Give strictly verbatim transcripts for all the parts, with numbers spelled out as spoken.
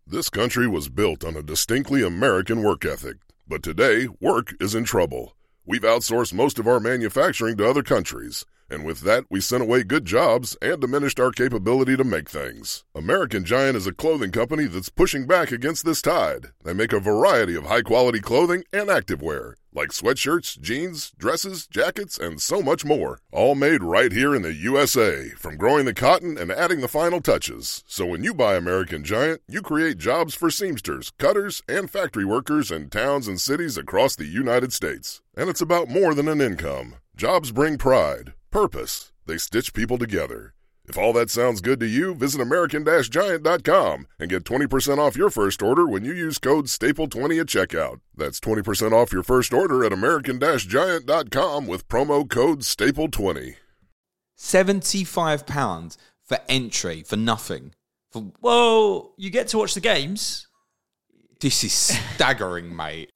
This country was built on a distinctly American work ethic, but today, work is in trouble. We've outsourced most of our manufacturing to other countries, and with that, we sent away good jobs and diminished our capability to make things. American Giant is a clothing company that's pushing back against this tide. They make a variety of high-quality clothing and activewear, like sweatshirts, jeans, dresses, jackets, and so much more. All made right here in the U S A, from growing the cotton and adding the final touches. So when you buy American Giant, you create jobs for seamsters, cutters, and factory workers in towns and cities across the United States. And it's about more than an income. Jobs bring pride, purpose. They stitch people together. If all that sounds good to you, visit American Giant dot com and get twenty percent off your first order when you use code staple twenty at checkout. That's twenty percent off your first order at American Giant dot com with promo code staple twenty. seventy-five pounds for entry, for nothing. For... Well, you get to watch the games. This is staggering, mate.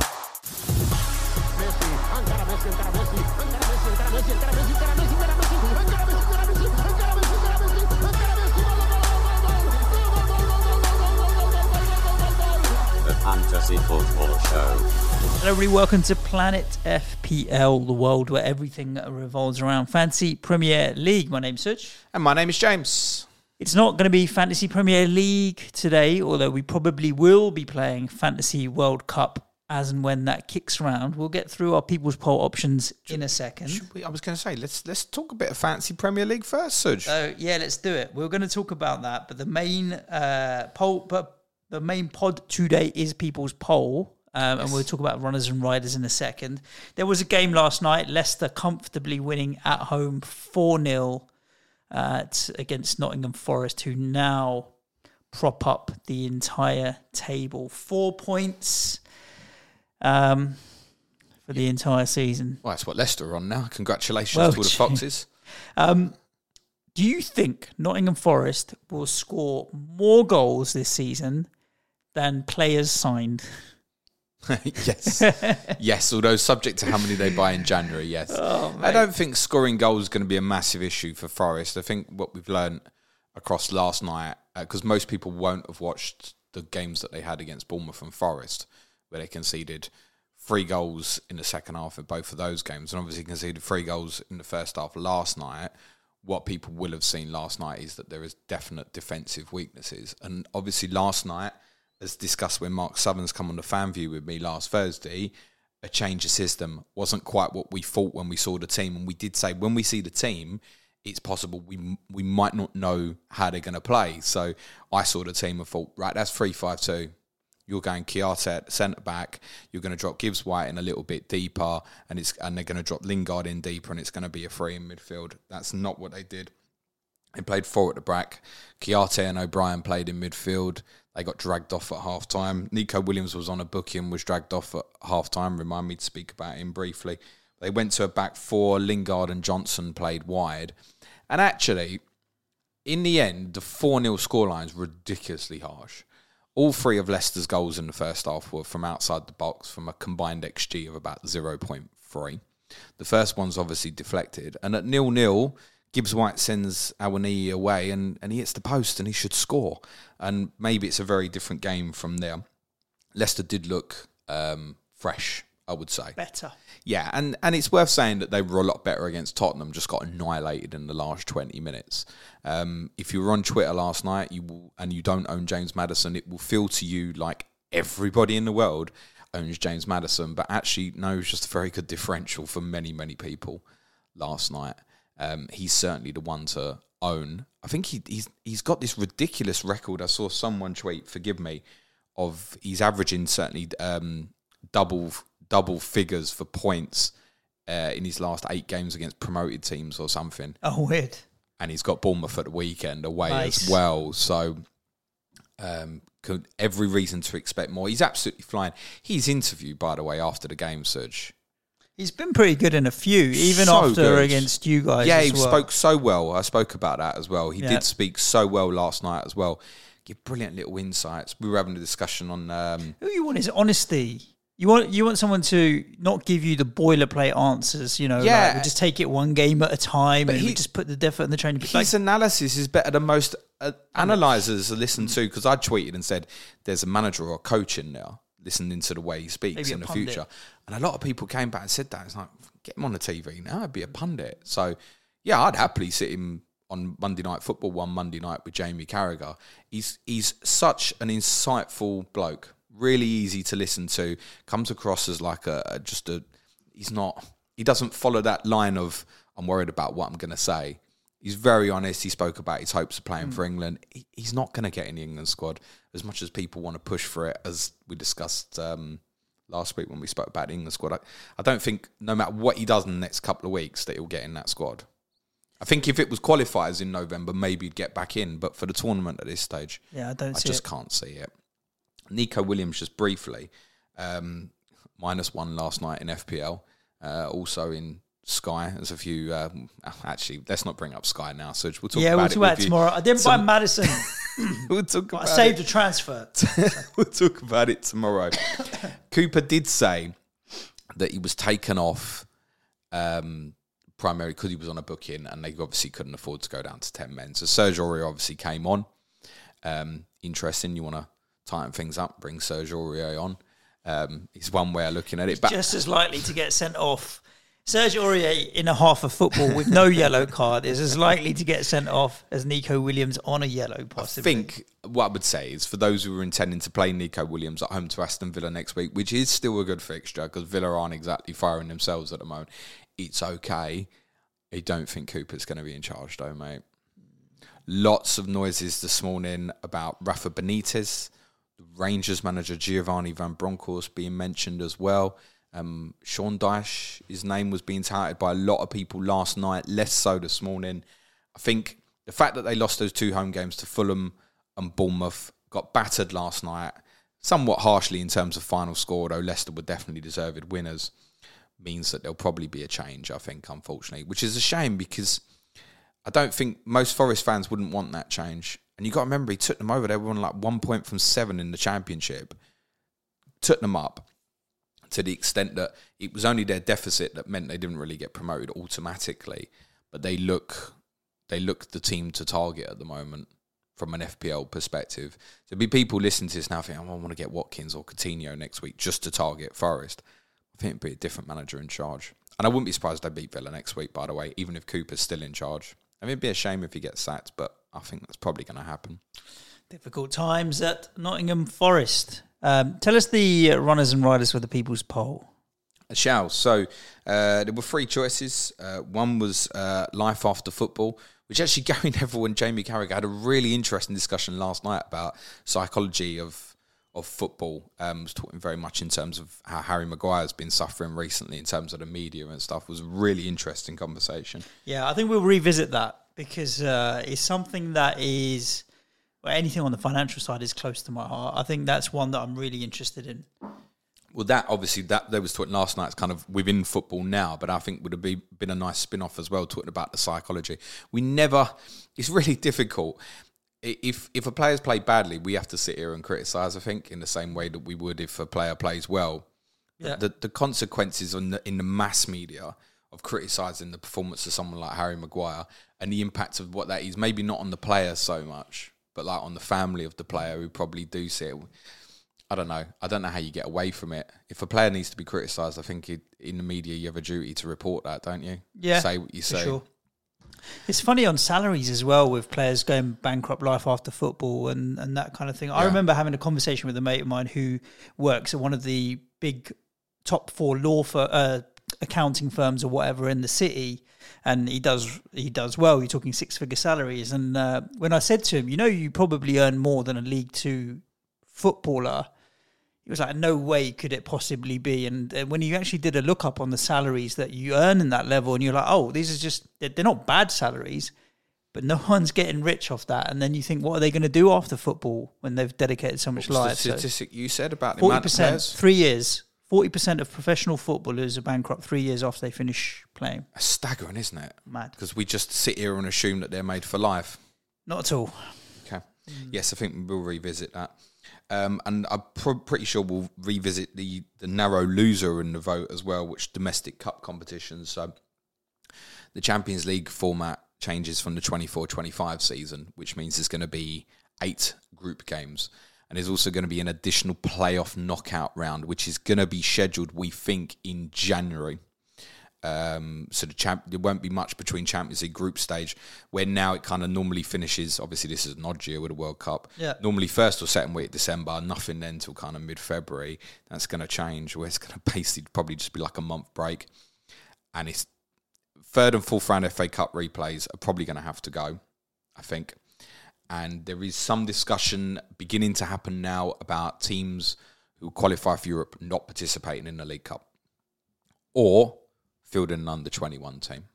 Fantasy Football Show. Hello everybody, welcome to Planet F P L, the world where everything revolves around Fantasy Premier League. My name's Suj. And my name is James. It's not going to be Fantasy Premier League today, although we probably will be playing Fantasy World Cup as and when that kicks around. We'll get through our People's Poll options in a second. Should we, I was going to say, let's let's talk a bit of Fantasy Premier League first, Suj. Uh, yeah, let's do it. We're going to talk about that, but the main uh, poll... but. The main pod today is People's Poll, um, yes. and we'll talk about runners and riders in a second. There was a game last night, Leicester comfortably winning at home four nil uh, against Nottingham Forest, who now prop up the entire table. Four points um, for the entire season. Well, that's what Leicester are on now. Congratulations well, to all the Foxes. Um, do you think Nottingham Forest will score more goals this season than players signed? Yes. Yes, although subject to how many they buy in January, yes. Oh, I don't think scoring goals is going to be a massive issue for Forest. I think what we've learned across last night, because uh, most people won't have watched the games that they had against Bournemouth and Forest, where they conceded three goals in the second half in both of those games, and obviously conceded three goals in the first half last night. What people will have seen last night is that there is definite defensive weaknesses. And obviously last night, as discussed when Mark Southerns come on the Fan View with me last Thursday, a change of system wasn't quite what we thought when we saw the team. And we did say when we see the team, it's possible we we might not know how they're going to play. So I saw the team and thought, right, that's three five two. You're going Chiarte at centre-back. You're going to drop Gibbs-White in a little bit deeper, and it's and they're going to drop Lingard in deeper, and it's going to be a three in midfield. That's not what they did. They played four at the back. Chiarte and O'Brien played in midfield. They got dragged off at half-time. Nico Williams was on a booking, was dragged off at half-time. Remind me to speak about him briefly. They went to a back four. Lingard and Johnson played wide. And actually, in the end, the four nil scoreline is ridiculously harsh. All three of Leicester's goals in the first half were from outside the box, from a combined X G of about zero point three. The first one's obviously deflected. And at nil nil, Gibbs-White sends Awoniyi away and, and he hits the post and he should score. And maybe it's a very different game from there. Leicester did look um, fresh, I would say. Better. Yeah, and, and it's worth saying that they were a lot better against Tottenham, just got annihilated in the last twenty minutes. Um, if you were on Twitter last night you will, and you don't own James Maddison, it will feel to you like everybody in the world owns James Maddison, but actually, no, it's just a very good differential for many, many people last night. Um, he's certainly the one to own. I think he, he's he's got this ridiculous record. I saw someone tweet, forgive me, of he's averaging certainly um, double double figures for points uh, in his last eight games against promoted teams or something. Oh, weird. And he's got Bournemouth at the weekend away nice. as well. So um, could, every reason to expect more. He's absolutely flying. He's interviewed, by the way, after the game, Serge. He's been pretty good in a few, even so after good. against you guys. Yeah, as he well. spoke so well. I spoke about that as well. He yeah. did speak so well last night as well. Give brilliant little insights. We were having a discussion on. Um, All you want is honesty. You want you want someone to not give you the boilerplate answers. You know, yeah. like, we'll just take it one game at a time, but and he, we just put the effort and the training. His like, analysis is better than most uh, analysers are listened to, because I tweeted and said there's a manager or a coach in there listening to the way he speaks Maybe in a the pundit. future. And a lot of people came back and said that. It's like, get him on the T V now, I'd be a pundit. So, yeah, I'd happily sit him on Monday Night Football one Monday night with Jamie Carragher. He's he's such an insightful bloke, really easy to listen to, comes across as like a, a just a, he's not, he doesn't follow that line of, I'm worried about what I'm going to say. He's very honest. He spoke about his hopes of playing mm. for England. He, he's not going to get in the England squad as much as people want to push for it, as we discussed um, last week when we spoke about the England squad. I, I don't think no matter what he does in the next couple of weeks that he'll get in that squad. I think if it was qualifiers in November, maybe he'd get back in. But for the tournament at this stage, yeah, I don't. I see just it. can't see it. Nico Williams, just briefly, um, minus one last night in F P L. Uh, also in Sky, there's a few. Um, actually, let's not bring up Sky now. So we'll talk yeah, about we'll it talk about it with tomorrow. you. I didn't Some- buy Madison. we'll talk But about I saved it. the transfer. We'll talk about it tomorrow. Cooper did say that he was taken off um, primarily because he was on a booking, and they obviously couldn't afford to go down to ten men. So Serge Aurier obviously came on. Um, interesting. You want to tighten things up, bring Serge Aurier on. Um, is one way of looking at it. But Just as likely to get sent off. Serge Aurier in a half of football with no yellow card is as likely to get sent off as Nico Williams on a yellow, possibly. I think what I would say is, for those who are intending to play Nico Williams at home to Aston Villa next week, which is still a good fixture because Villa aren't exactly firing themselves at the moment, it's okay. I don't think Cooper's going to be in charge though, mate. Lots of noises this morning about Rafa Benitez, the Rangers manager Giovanni Van Bronckhorst being mentioned as well. Um, Sean Dyche, his name was being touted by a lot of people last night, less so this morning. I think the fact that they lost those two home games to Fulham and Bournemouth, got battered last night, somewhat harshly in terms of final score, though Leicester were definitely deserved winners, means that there'll probably be a change, I think, unfortunately, which is a shame because I don't think most Forest fans wouldn't want that change. And you've got to remember, he took them over. They were on like one point from seven in the Championship. Took them up to the extent that it was only their deficit that meant they didn't really get promoted automatically. But they look they look the team to target at the moment from an F P L perspective. There'll be people listening to this now thinking, oh, I want to get Watkins or Coutinho next week just to target Forest. I think it'd be a different manager in charge. And I wouldn't be surprised if they beat Villa next week, by the way, even if Cooper's still in charge. I mean, it'd be a shame if he gets sacked, but I think that's probably going to happen. Difficult times at Nottingham Forest. Um, tell us the uh, runners and riders for the People's Poll. I shall. So uh, there were three choices. Uh, one was uh, Life After Football, which actually Gary Neville and Jamie Carragher had a really interesting discussion last night about psychology of of football. Um, was talking very much in terms of how Harry Maguire's been suffering recently in terms of the media and stuff. It was a really interesting conversation. Yeah, I think we'll revisit that because uh, it's something that is, well, anything on the financial side is close to my heart. I think that's one that I'm really interested in. Well, that obviously, that there was talking last night, it's kind of within football now, but I think would have be, been a nice spin-off as well, talking about the psychology. We never, it's really difficult. If if a player's played badly, we have to sit here and criticise, I think, in the same way that we would if a player plays well. Yeah. The the consequences on the, in the mass media of criticising the performance of someone like Harry Maguire and the impact of what that is, maybe not on the player so much, but like on the family of the player who probably do see it. I don't know. I don't know how you get away from it. If a player needs to be criticised, I think it, in the media you have a duty to report that, don't you? Yeah, say what you for say. sure. It's funny on salaries as well with players going bankrupt life after football and, and that kind of thing. I Yeah. remember having a conversation with a mate of mine who works at one of the big top four law for uh, accounting firms or whatever in the city, and he does he does well. You're talking six figure salaries, and uh, when I said to him, you know, you probably earn more than a League Two footballer. He was like, no way could it possibly be. And uh, when you actually did a look up on the salaries that you earn in that level, and you're like, oh, these are just, they're, they're not bad salaries, but no one's getting rich off that. And then you think, what are they going to do after football when they've dedicated so much What was life? the So statistic you said about the forty amount of percent, players? three years. forty percent of professional footballers are bankrupt three years after they finish playing. That's staggering, isn't it? Mad. Because we just sit here and assume that they're made for life. Not at all. Okay. Mm. Yes, I think we'll revisit that. Um, and I'm pr- pretty sure we'll revisit the, the narrow loser in the vote as well, which domestic cup competitions. So the Champions League format changes from the twenty-four twenty-five season, which means there's going to be eight group games. And there's also going to be an additional playoff knockout round, which is going to be scheduled, we think, in January. Um, so the champ, there won't be much between Champions League group stage, where now it kind of normally finishes. Obviously, this is an odd year with the World Cup. Yeah. Normally first or second week of December, nothing then till kind of mid-February. That's going to change, where it's going to basically probably just be like a month break. And it's third and fourth round F A Cup replays are probably going to have to go, I think. And there is some discussion beginning to happen now about teams who qualify for Europe not participating in the League Cup or fielding an under twenty-one team.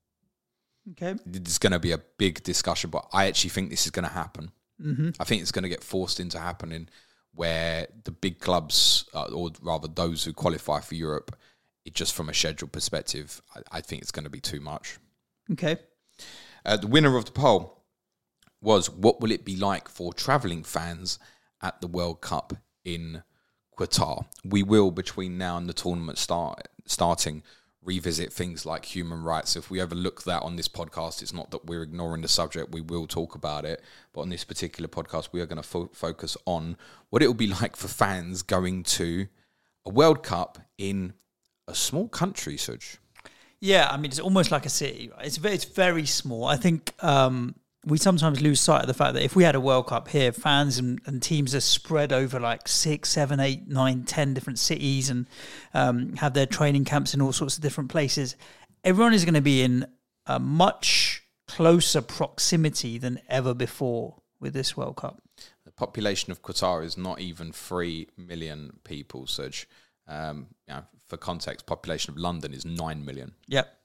Okay. There's going to be a big discussion, but I actually think this is going to happen. Mm-hmm. I think it's going to get forced into happening where the big clubs, uh, or rather those who qualify for Europe, it just from a schedule perspective, I, I think it's going to be too much. Okay. Uh, the winner of the poll was, what will it be like for travelling fans at the World Cup in Qatar? We will, between now and the tournament start starting, revisit things like human rights. If we ever look that on this podcast, it's not that we're ignoring the subject, we will talk about it. But on this particular podcast, we are going to fo- focus on what it will be like for fans going to a World Cup in a small country, Suj. Yeah, I mean, it's almost like a city. Right? It's very, it's very small. I think um, we sometimes lose sight of the fact that if we had a World Cup here, fans and, and teams are spread over like six, seven, eight, nine, ten different cities and um, have their training camps in all sorts of different places. Everyone is going to be in a much closer proximity than ever before with this World Cup. The population of Qatar is not even three million people, Suj. Um, you know, for context, population of London is nine million. Yep.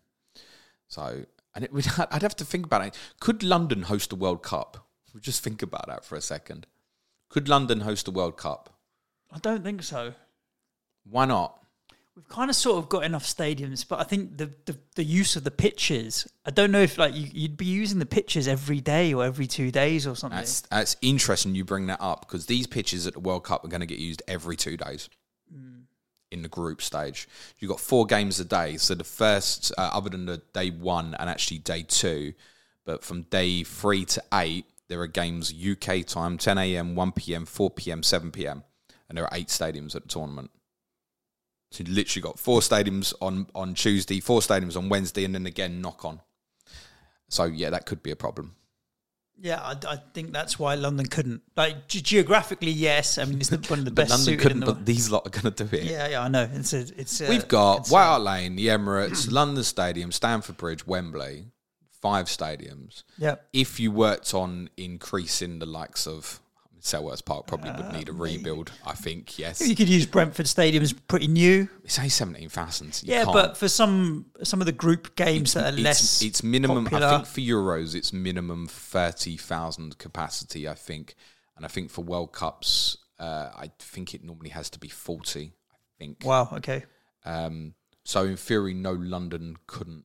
So, and it would, I'd have to think about it. Could London host a World Cup? We'll just think about that for a second. Could London host a World Cup? I don't think so. Why not? We've kind of sort of got enough stadiums, but I think the, the, the use of the pitches, I don't know if like you, you'd be using the pitches every day or every two days or something. That's, that's interesting you bring that up, because these pitches at the World Cup are going to get used every two days. Mm. In the group stage, you've got four games a day. So the first, uh, other than the day one and actually day two, but from day three to eight, there are games U K time, ten a.m., one p.m., four p.m., seven p.m. And there are eight stadiums at the tournament. So you literally got four stadiums on, on Tuesday, four stadiums on Wednesday, and then again knock on. So yeah, that could be a problem. Yeah, I, I think that's why London couldn't. Like ge- geographically, yes. I mean, it's the, one of the best. London suited couldn't, in the but these lot are going to do it. Yeah, yeah, I know. It's a, it's. A, We've got it's White a, Hart Lane, the Emirates, London Stadium, Stamford Bridge, Wembley, five stadiums. Yeah. If you worked on increasing the likes of Selhurst Park, probably would need a rebuild. I think yes. You could use Brentford Stadium as pretty new. It's only seventeen thousand. Yeah, can't. but for some some of the group games it's, that are it's, less, it's minimum. popular. I think for Euros, it's minimum thirty thousand capacity. I think, and I think for World Cups, uh, I think it normally has to be forty. I think. Wow. Okay. Um, so in theory, no, London couldn't.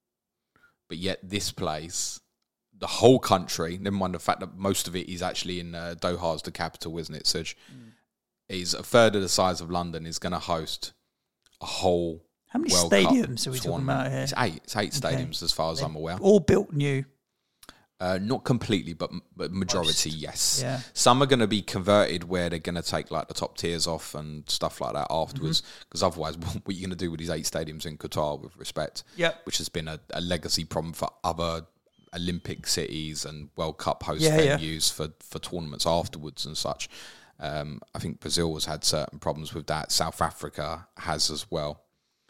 But yet this place, the whole country, never mind the fact that most of it is actually in uh, Doha's the capital, isn't it, Suj? Mm. Is a third of the size of London, is going to host a whole How many World stadiums Cup are we talking tournament. about here? It's eight. It's eight Okay. stadiums as far as I'm aware. All built new. Uh, not completely, but but majority, Most. yes. Yeah. Some are going to be converted where they're going to take like the top tiers off and stuff like that afterwards. Because mm-hmm. otherwise, what are you going to do with these eight stadiums in Qatar, with respect? Yep. Which has been a, a legacy problem for other Olympic cities and World Cup host Yeah, yeah. venues for, for tournaments afterwards and such. Um, I think Brazil has had certain problems with that. South Africa has as well.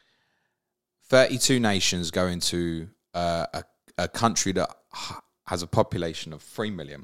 thirty-two nations go into uh, a, a country that has a population of three million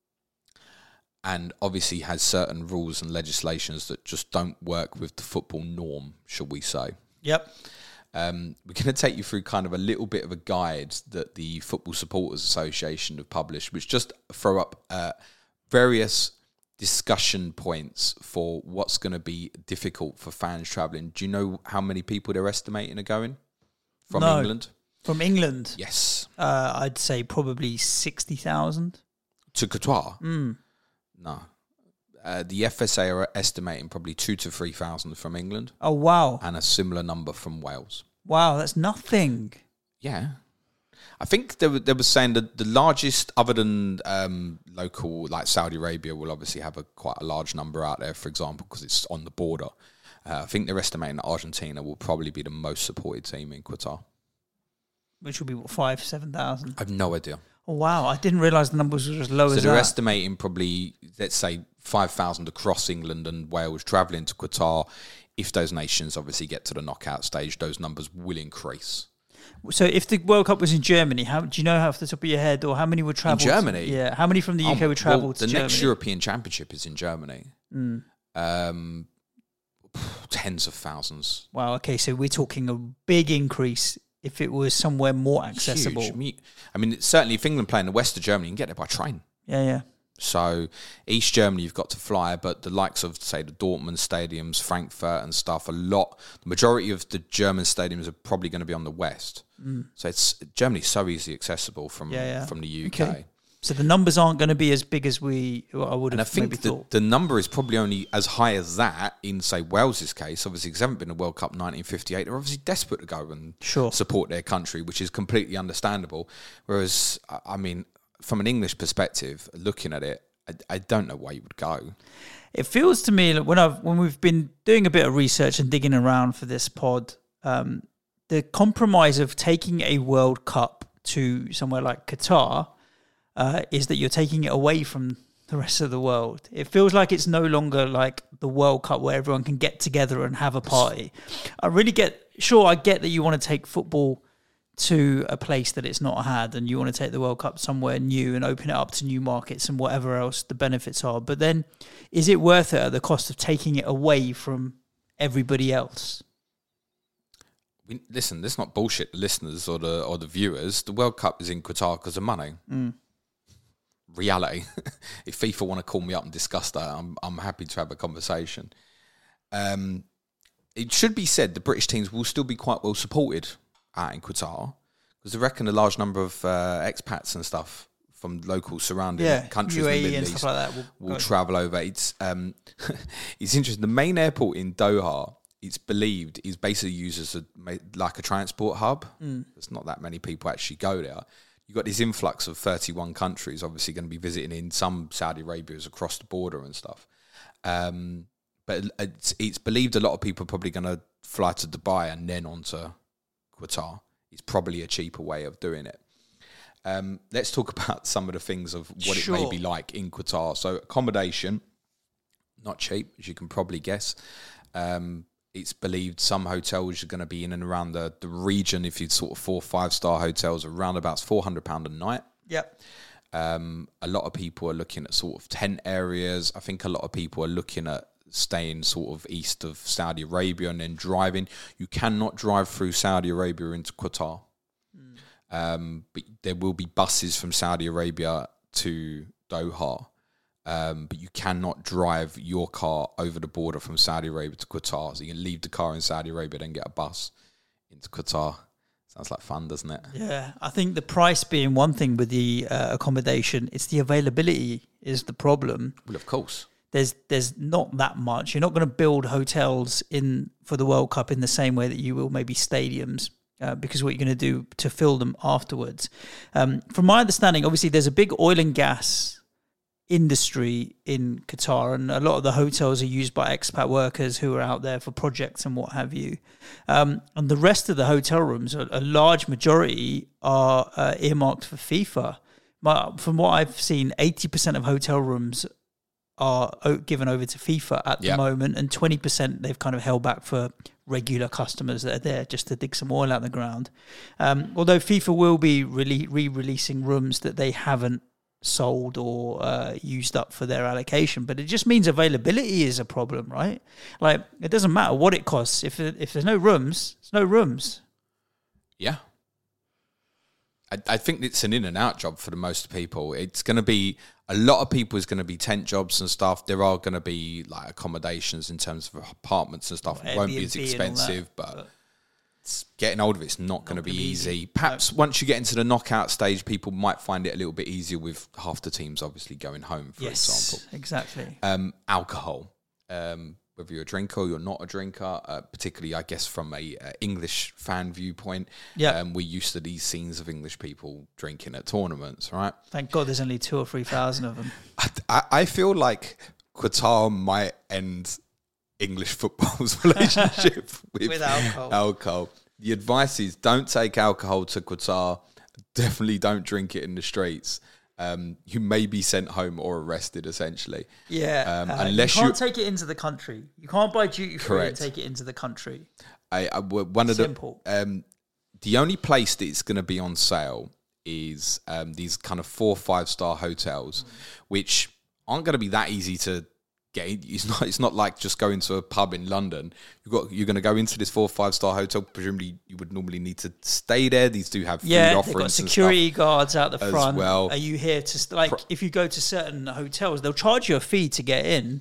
and obviously has certain rules and legislations that just don't work with the football norm, shall we say. Yep. Um, we're going to take you through kind of a little bit of a guide that the Football Supporters Association have published, which just throw up uh, various discussion points for what's going to be difficult for fans travelling. Do you know how many people they're estimating are going from No. England? From England? Yes. Uh, I'd say probably sixty thousand. To Qatar? Mm. No. Uh, the F S A are estimating probably two to three thousand from England, Oh, wow. and a similar number from Wales. Wow, that's nothing. Yeah. I think they were, they were saying that the largest, other than um, local, like Saudi Arabia, will obviously have a quite a large number out there, for example, because it's on the border. Uh, I think they're estimating that Argentina will probably be the most supported team in Qatar. Which will be, what, five, seven thousand? I have no idea. Oh, wow. I didn't realise the numbers were as low so as that. So they're estimating probably, let's say, five thousand across England and Wales travelling to Qatar. If those nations obviously get to the knockout stage, those numbers will increase. So if the World Cup was in Germany, how do you know off the top of your head, or how many would travel? In Germany? To, yeah, how many from the U K um, would travel well, to the Germany? next European Championship is in Germany. Mm. Um, tens of thousands. Wow, okay, so we're talking a big increase if it was somewhere more accessible. Huge. I mean, it's certainly if England play in the west of Germany, you can get there by train. Yeah, yeah. So East Germany, you've got to fly, but the likes of, say, the Dortmund stadiums, Frankfurt and stuff, a lot, the majority of the German stadiums are probably going to be on the west. Mm. So it's Germany's so easily accessible from yeah, yeah. from the U K. Okay. So the numbers aren't going to be as big as we well, I would have and I think maybe the, thought. the number is probably only as high as that in, say, Wales's case. Obviously, because they haven't been in a World Cup nineteen fifty-eight. They're obviously desperate to go and sure. support their country, which is completely understandable. Whereas, I mean, from an English perspective, looking at it, I, I don't know where you would go. It feels to me like when I've when we've been doing a bit of research and digging around for this pod, um, the compromise of taking a World Cup to somewhere like Qatar uh, is that you're taking it away from the rest of the world. It feels like it's no longer like the World Cup where everyone can get together and have a party. I really get sure I get that you want to take football to a place that it's not had and you want to take the World Cup somewhere new and open it up to new markets and whatever else the benefits are. But then is it worth it at the cost of taking it away from everybody else? We, listen, let's not bullshit the listeners or the or the viewers. The World Cup is in Qatar because of money. Mm. Reality. If FIFA want to call me up and discuss that, I'm I'm happy to have a conversation. Um, it should be said the British teams will still be quite well supported out in Qatar, because I reckon a large number of uh, expats and stuff from local surrounding yeah, countries U A E in the Middle and East stuff like that will, will travel over. It's um, it's interesting. The main airport in Doha, it's believed, is basically used as a like a transport hub. Mm. There's not that many people actually go there. You've got this influx of thirty-one countries, obviously going to be visiting in some Saudi Arabias across the border and stuff. Um, but it's, it's believed a lot of people are probably going to fly to Dubai and then on to Qatar. It's probably a cheaper way of doing it. Um, let's talk about some of the things of what sure. it may be like in Qatar. So accommodation, not cheap, as you can probably guess. Um, it's believed some hotels are going to be in and around the, the region, if you'd sort of four, five-star hotels, around about four hundred pounds a night. Yep. Um, a lot of people are looking at sort of tent areas. I think a lot of people are looking at staying sort of east of Saudi Arabia and then driving. You cannot drive through Saudi Arabia into Qatar. Mm. Um, but there will be buses from Saudi Arabia to Doha. Um, but you cannot drive your car over the border from Saudi Arabia to Qatar. So you can leave the car in Saudi Arabia, then get a bus into Qatar. Sounds like fun, doesn't it? Yeah, I think the price being one thing with the uh, accommodation, it's the availability is the problem. Well, of course. There's there's not that much. You're not going to build hotels in for the World Cup in the same way that you will maybe stadiums, uh, because what you're going to do to fill them afterwards. Um, from my understanding, obviously there's a big oil and gas industry in Qatar, and a lot of the hotels are used by expat workers who are out there for projects and what have you. Um, and the rest of the hotel rooms, a, a large majority, are uh, earmarked for FIFA. But from what I've seen, eighty percent of hotel rooms are given over to FIFA at the yep. moment, and twenty percent they've kind of held back for regular customers that are there just to dig some oil out of the ground. Um, although FIFA will be re- re-releasing rooms that they haven't sold or uh, used up for their allocation, but it just means availability is a problem, right? Like, it doesn't matter what it costs. If if there's no rooms, there's no rooms. Yeah. I, I think it's an in and out job for the most people. It's going to be, a lot of people is going to be tent jobs and stuff. There are going to be like accommodations in terms of apartments and stuff. Well, it won't be as expensive, that, but, but it's getting hold of it's not going to be easy. easy. Perhaps no. Once you get into the knockout stage, people might find it a little bit easier with half the teams obviously going home, for yes, example. Exactly. Um, alcohol. Um, whether you're a drinker or you're not a drinker, uh, particularly, I guess, from a uh, English fan viewpoint. Yeah. Um, we're used to these scenes of English people drinking at tournaments, right? Thank God there's only two or three thousand of them. I, I, I feel like Qatar might end English football's relationship with, With alcohol. alcohol. The advice is don't take alcohol to Qatar. Definitely don't drink it in the streets. Um, you may be sent home or arrested, essentially. Yeah, Um, uh, unless you can't you- take it into the country. You can't buy duty free and Correct. take it into the country. I, I one of Simple. the um, the only place that it's going to be on sale is um, these kind of four five star hotels, mm. which aren't going to be that easy to get. It's not. It's not like just going to a pub in London. You got. You're going to go into this four five star hotel. Presumably, you would normally need to stay there. These do have food Yeah, offerings they've got and security stuff guards out the as front. well. Are you here to st- like? Pro- if you go to certain hotels, they'll charge you a fee to get in.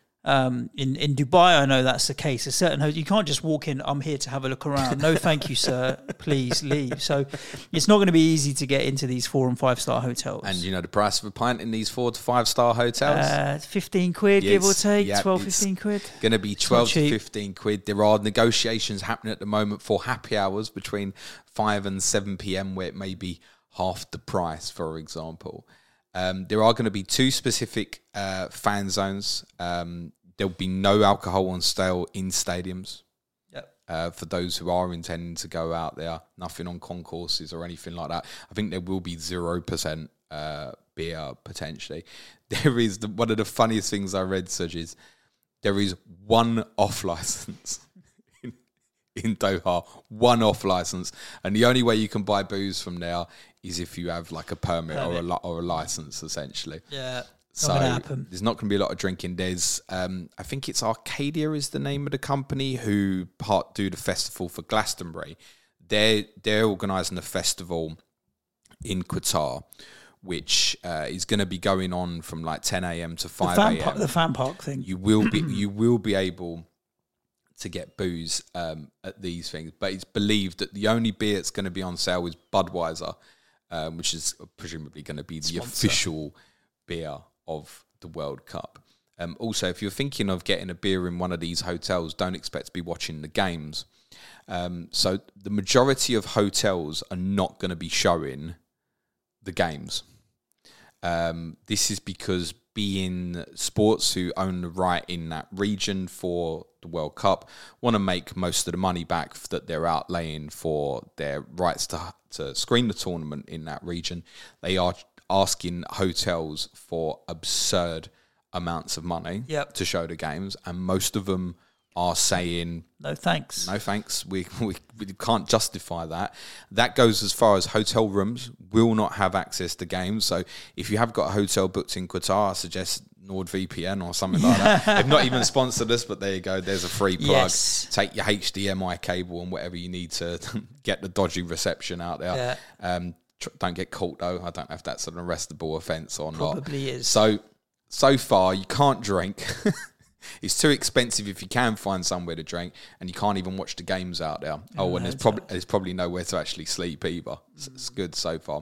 Um, in in Dubai, I know that's the case. A certain hotel, you can't just walk in. I'm here to have a look around. No, thank you, sir. Please leave. So it's not going to be easy to get into these four and five star hotels. And you know the price of a pint in these four to five star hotels? Uh, fifteen quid, Yeah, give or it's- take, yeah, twelve, it's fifteen quid. Going to be not twelve to cheap. fifteen quid. There are negotiations happening at the moment for happy hours between five and seven p.m. where it may be half the price, for example. Um, there are going to be two specific uh, fan zones. Um, there'll be no alcohol on sale in stadiums. Yep. Uh, for those who are intending to go out there, nothing on concourses or anything like that. I think there will be zero percent uh, beer potentially. There is the, one of the funniest things I read, Suj, is there is one off license in, in Doha, one off license, and the only way you can buy booze from there is if you have like a permit, or a li- or a license, essentially. Yeah. So Not gonna happen. there's not going to be a lot of drinking. There's, um, I think it's Arcadia is the name of the company who part do the festival for Glastonbury. They're they're organising a festival in Qatar, which uh, is going to be going on from like ten a.m. to The five fan, a.m. park, the fan park thing. You will be you will be able to get booze um, at these things, but it's believed that the only beer that's going to be on sale is Budweiser, um, which is presumably going to be the Sponsor. official beer of the World Cup. Um, also, if you're thinking of getting a beer in one of these hotels, don't expect to be watching the games. Um, so the majority of hotels are not going to be showing the games. Um, this is because beIN Sports, who own the right in that region for the World Cup, want to make most of the money back that they're outlaying for their rights to to screen the tournament in that region. They are asking hotels for absurd amounts of money Yep. to show the games, and most of them are saying No thanks. no thanks, we, we we can't justify that. That goes as far as hotel rooms will not have access to games. So if you have got a hotel booked in Qatar, I suggest NordVPN or something like that. They've not even sponsored us, but there you go, there's a free plug. Yes. Take your H D M I cable and whatever you need to get the dodgy reception out there. Yeah. Um, tr- don't get caught though. I don't know if that's an arrestable offence or not. Probably is. So, so far you can't drink. It's too expensive if you can find somewhere to drink, and you can't even watch the games out there. Oh, and there's probably there's probably nowhere to actually sleep either. It's, it's good so far.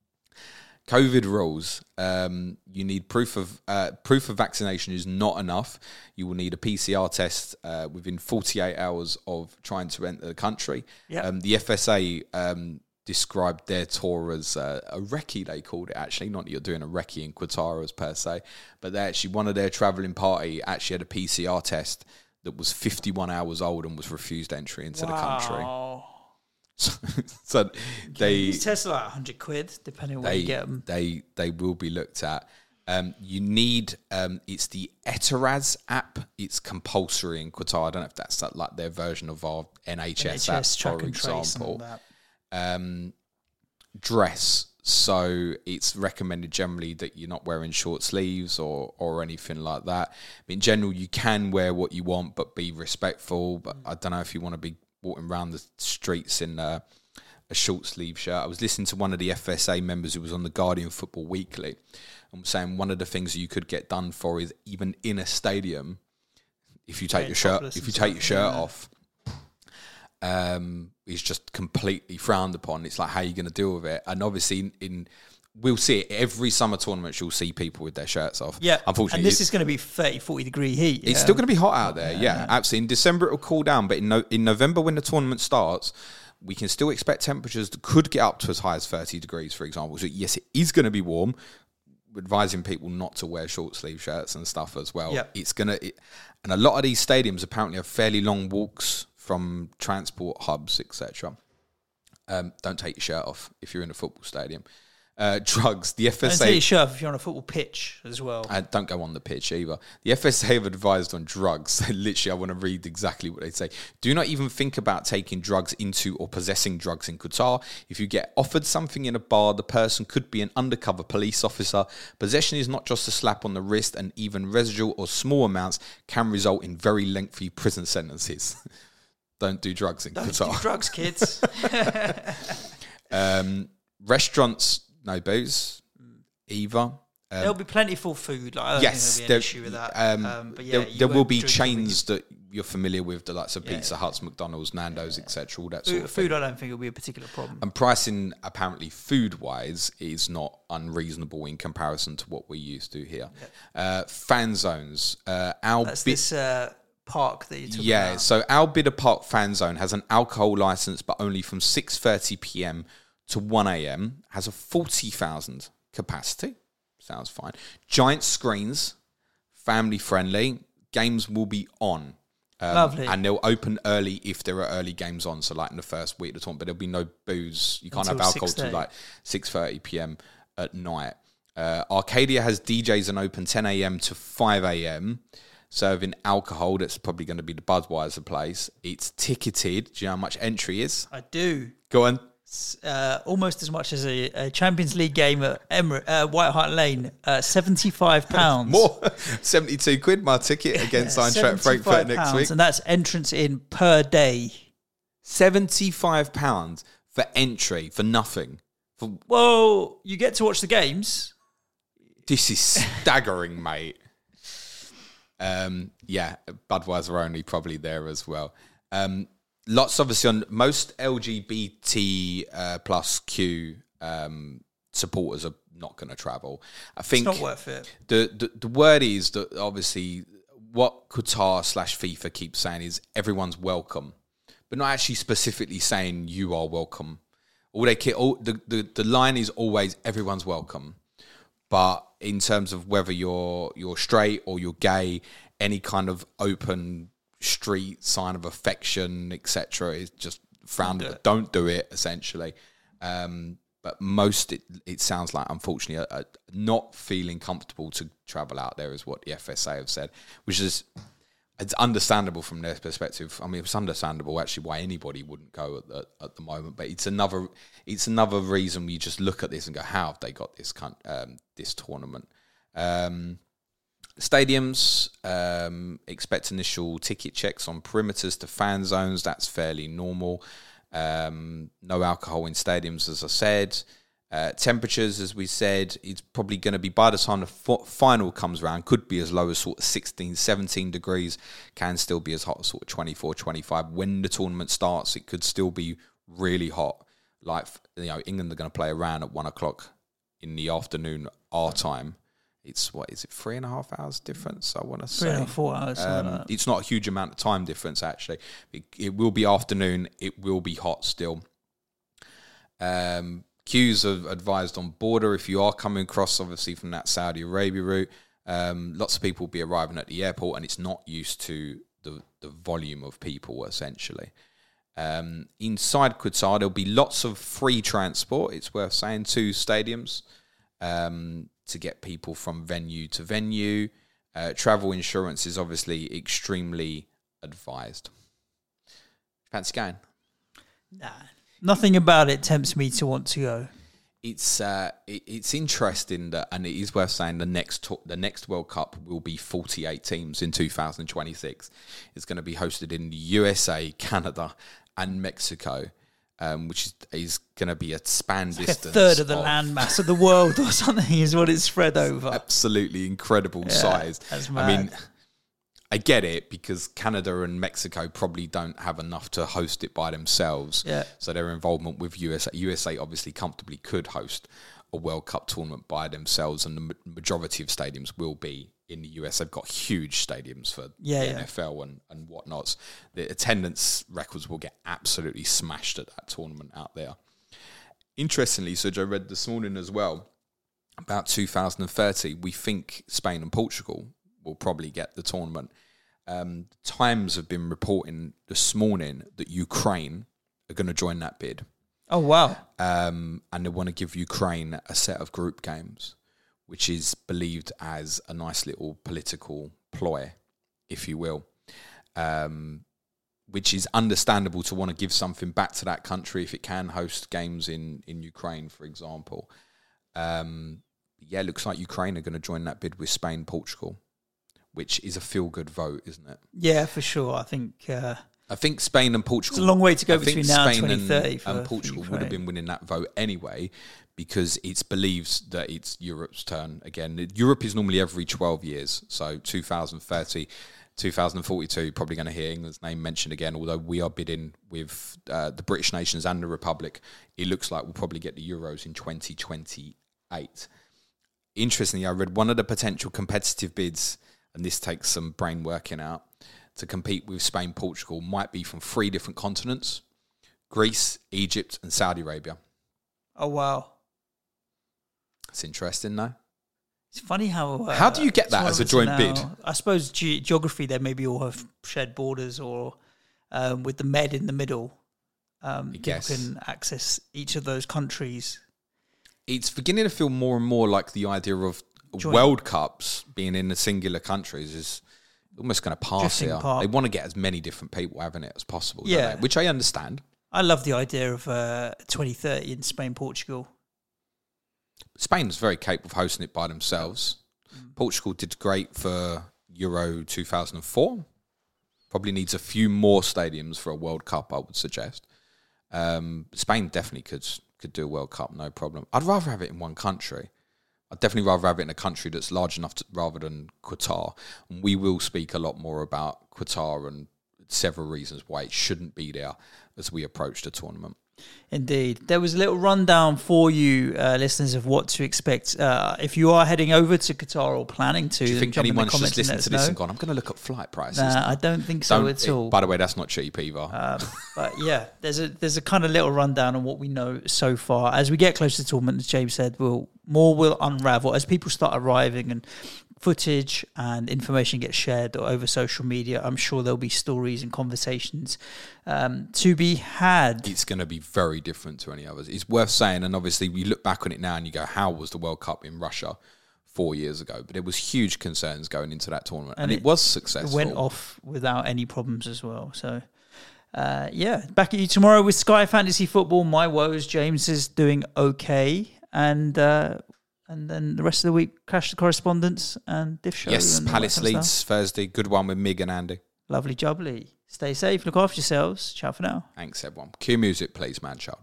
COVID rules. Um, you need proof of uh, proof of vaccination is not enough. You will need a P C R test uh, within forty-eight hours of trying to enter the country. Yep. Um, the F S A um, described their tour as uh, a recce, they called it actually. Not that you're doing a recce in Qatar as per se, but they actually, one of their travelling party actually had a P C R test that was fifty-one hours old and was refused entry into the country. Wow. So, so they These tests are like one hundred quid, depending on where they, you get them. they they will be looked at. Um, you need um, it's the Etaraz app. It's compulsory in Qatar. I don't know if that's like their version of our N H S, N H S, app, track for and trace and all example. that. Um, dress. So it's recommended generally that you're not wearing short sleeves or or anything like that. In general, you can wear what you want, but be respectful. But I don't know if you want to be walking around the streets in a, a short sleeve shirt. I was listening to one of the F S A members who was on the Guardian Football Weekly and was saying one of the things that you could get done for is even in a stadium, if you take Wearing your shirt, topless if and you take your stuff, shirt yeah. off, um, is just completely frowned upon. It's like, how are you going to deal with it? And obviously in, in we'll see it. Every summer tournament, you'll see people with their shirts off. Yeah, unfortunately. And this is going to be thirty, forty degree heat. It's yeah. still going to be hot out there. Yeah, Yeah. absolutely. In December, it'll cool down. But in, no, in November, when the tournament starts, we can still expect temperatures that could get up to as high as thirty degrees, for example. So, yes, it is going to be warm. Advising people not to wear short sleeve shirts and stuff as well. Yeah. It's going to... It, and a lot of these stadiums apparently have fairly long walks from transport hubs, et cetera. Um, don't take your shirt off if you're in a football stadium. Uh, drugs. The F S A... Don't take your shirt off if you're on a football pitch as well. And don't go on the pitch either. The F S A have advised on drugs. Literally, I want to read exactly what they say. Do not even think about taking drugs into or possessing drugs in Qatar. If you get offered something in a bar, the person could be an undercover police officer. Possession is not just a slap on the wrist, and even residual or small amounts can result in very lengthy prison sentences. Don't do drugs in Don't Qatar. do drugs, kids. um, restaurants, no booze either. Um, There'll be plentiful food. Like, I don't yes, think there, there'll be an issue with that. Um, Um, but yeah, there, you there will won't be drink chains that you're familiar with, the likes of Yeah. Pizza Huts, McDonald's, Nando's, et cetera, all that sort Food, of food thing. I don't think will be a particular problem. And pricing, apparently, food-wise, is not unreasonable in comparison to what we used to here. Uh, fan zones. Uh, our That's bit- this uh, park that you're talking yeah, about. so Al Bidder Park Fan Zone has an alcohol license, but only from six thirty p.m. to one a.m. Has a forty thousand capacity. Sounds fine. Giant screens, family friendly. Games will be on. Um, Lovely. And they'll open early if there are early games on. So like in the first week of the tournament, but there'll be no booze. You can't Until have alcohol till six thirty. like six thirty p.m. at night. Uh, Arcadia has D Js and open ten a.m. to five a.m. serving alcohol. That's probably going to be the Budweiser place. It's ticketed. Do you know how much entry is? I do. Go on. It's, uh, almost as much as a, a Champions League game at Emir- uh, White Hart Lane. Uh, seventy-five pounds. More. seventy-two quid my ticket against Yeah, Eintracht Frankfurt seventy-five next pounds, week. and that's entrance in per day. seventy-five pounds for entry, for nothing. For, Well, you get to watch the games. this is staggering, mate. Um, yeah, Budweiser only probably there as well. Um, lots, obviously, on most L G B T uh, plus Q um, supporters are not going to travel. I think It's not worth it. The, the the word is that obviously what Qatar slash FIFA keeps saying is everyone's welcome, but not actually specifically saying you are welcome. All they keep, all, the, the the line is always everyone's welcome. But in terms of whether you're you're straight or you're gay, any kind of open street sign of affection, et cetera, is just frowned. Don't do Don't, it. don't do it, essentially. Um, but most, it, it sounds like, unfortunately, uh, uh, not feeling comfortable to travel out there is what the F S A have said, which is it's understandable from their perspective. I mean, it's understandable actually why anybody wouldn't go at the, at the moment. But it's another it's another reason we just look at this and go, how have they got this con- um, this tournament? Um, stadiums um, expect initial ticket checks on perimeters to fan zones. That's fairly normal. Um, no alcohol in stadiums, as I said. Uh, temperatures, as we said, it's probably going to be, by the time the f- final comes around, could be as low as sort of sixteen, seventeen degrees, can still be as hot as sort of twenty-four, twenty-five. When the tournament starts, it could still be really hot. Like, you know, England are going to play Iran at one o'clock in the afternoon, our time. It's, what is it, three and a half hours difference, I want to say. Three or four hours. something Um, like that. it's not a huge amount of time difference, actually. It, it will be afternoon. It will be hot still. Um, Queues are advised on border if you are coming across, obviously, from that Saudi Arabia route. Um, lots of people will be arriving at the airport, and it's not used to the, the volume of people, essentially. Um, inside Qatar, there'll be lots of free transport, it's worth saying, to stadiums um, to get people from venue to venue. Uh, travel insurance is obviously extremely advised. Fancy going? Nah. Nothing about it tempts me to want to go. It's uh, it, it's interesting that, and it is worth saying, the next to- the next World Cup will be forty-eight teams in two thousand twenty-six. It's going to be hosted in the U S A, Canada, and Mexico, um, which is, is going to be a span Like a distance. third of the landmass of the world or something is what it's spread over. Absolutely incredible Yeah, size. that's I mean, mad. I get it because Canada and Mexico probably don't have enough to host it by themselves. Yeah. So their involvement with U S A, U S A obviously comfortably could host a World Cup tournament by themselves, and the ma- majority of stadiums will be in the U S. They've got huge stadiums for Yeah, the yeah. N F L and, and whatnots. The attendance records will get absolutely smashed at that tournament out there. Interestingly, so I read this morning as well, about two thousand thirty, we think Spain and Portugal will probably get the tournament. Um, Times have been reporting this morning that Ukraine are going to join that bid. Oh, wow. Um, and they want to give Ukraine a set of group games, which is believed as a nice little political ploy, if you will, um, which is understandable to want to give something back to that country if it can host games in, in Ukraine, for example. Um, yeah, it looks like Ukraine are going to join that bid with Spain, Portugal, which is a feel-good vote, isn't it? Yeah, for sure. I think uh, I think Spain and Portugal... it's a long way to go I think between now and Spain twenty thirty and, for, and Portugal for would have Ukraine. been winning that vote anyway, because it's believed that it's Europe's turn again. Europe is normally every twelve years, so two thousand thirty, two thousand forty-two, probably going to hear England's name mentioned again, although we are bidding with uh, the British nations and the Republic. It looks like we'll probably get the Euros in twenty twenty-eight. Interestingly, I read one of the potential competitive bids, and this takes some brain working out, to compete with Spain, Portugal, might be from three different continents: Greece, Egypt, and Saudi Arabia. Oh, wow. It's interesting, though. It's funny how... Uh, How do you get that as a joint bid? now- I suppose ge- geography, they maybe all have shared borders, or um, with the Med in the middle, um, people guess. can access each of those countries. It's beginning to feel more and more like the idea of Joint. World Cups being in the singular countries is almost going to pass Drifting here. apart. They want to get as many different people having it as possible, don't Yeah. they? Which I understand. I love the idea of uh, twenty thirty in Spain, Portugal. Spain's very capable of hosting it by themselves. Mm. Portugal did great for Euro two thousand four. Probably needs a few more stadiums for a World Cup, I would suggest. Um, Spain definitely could could do a World Cup, no problem. I'd rather have it in one country. I'd definitely rather have it in a country that's large enough to, rather than Qatar. And we will speak a lot more about Qatar and several reasons why it shouldn't be there as we approach the tournament. Indeed. There was a little rundown for you, uh, listeners, of what to expect. Uh, if you are heading over to Qatar or planning to, Do you then think jump in the anyone's comments just and listened to let us this know. and gone, I'm going to look at flight prices? Nah, I don't think so Don't- at it- all. By the way, that's not cheap either. Um, but yeah, there's a there's a kind of little rundown on what we know so far. As we get closer to the tournament, as James said, we'll more will unravel as people start arriving and footage and information gets shared over social media. I'm sure there'll be stories and conversations um, to be had. It's going to be very different to any others. It's worth saying, and obviously we look back on it now and you go, how was the World Cup in Russia four years ago? But there was huge concerns going into that tournament, and, And it, it- was It successful. went off without any problems as well. So, uh, yeah, back at you tomorrow with Sky Fantasy Football. My woes, James is doing okay, and uh, and then the rest of the week, Crash the Correspondence and Diff Show. Yes, and all that Palace kind of Leeds stuff. Thursday. Good one with Mig and Andy. Lovely jubbly. Stay safe. Look after yourselves. Ciao for now. Thanks, everyone. Cue music, please, man child.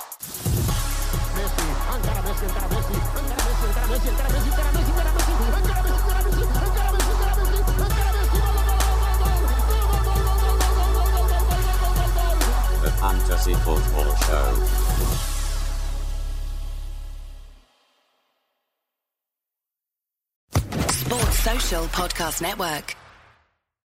The Fantasy Football Show. Sports Social Podcast Network.